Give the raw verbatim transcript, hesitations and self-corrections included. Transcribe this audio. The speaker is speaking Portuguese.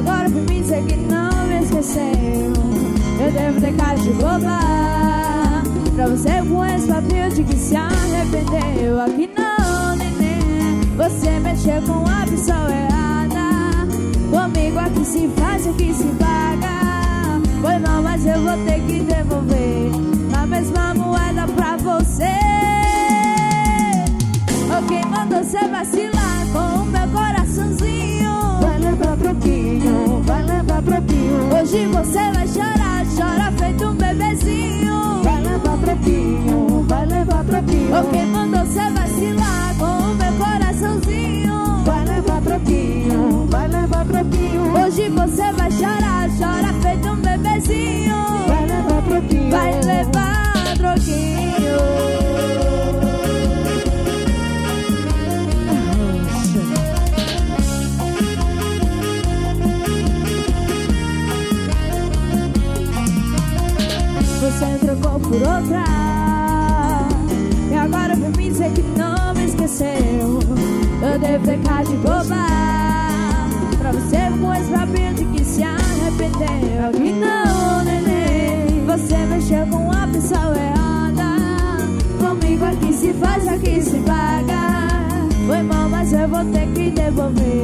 agora vem me dizer que não me esqueceu. Eu devo ter cara de boba pra você com esse papel de que se arrependeu. Aqui não, neném, você mexeu com a pessoa errada. Comigo aqui se faz, aqui se paga. Foi mal, mas eu vou ter que devolver a mesma moeda pra você. Oh, quem mandou você vacilar com o meu coraçãozinho? Vai levar troquinho, vai levar troquinho. Hoje você vai chorar, chora feito um bebezinho. Vai levar troquinho, vai levar troquinho. Oh, quem mandou você vacilar com o meu coraçãozinho? Vai levar troquinho, vai levar troquinho. Hoje você vai chorar, chora feito um bebezinho. Vai levar troquinho, vai levar troquinho. Você trocou por outra e agora vem me dizer que não me esqueceu. Eu devo ter cara de boba pra você com esse papinho de que se arrependeu. Aqui não, neném, você mexeu com a pessoa errada. Comigo aqui se faz, aqui se paga. Foi mal, mas eu vou ter que devolver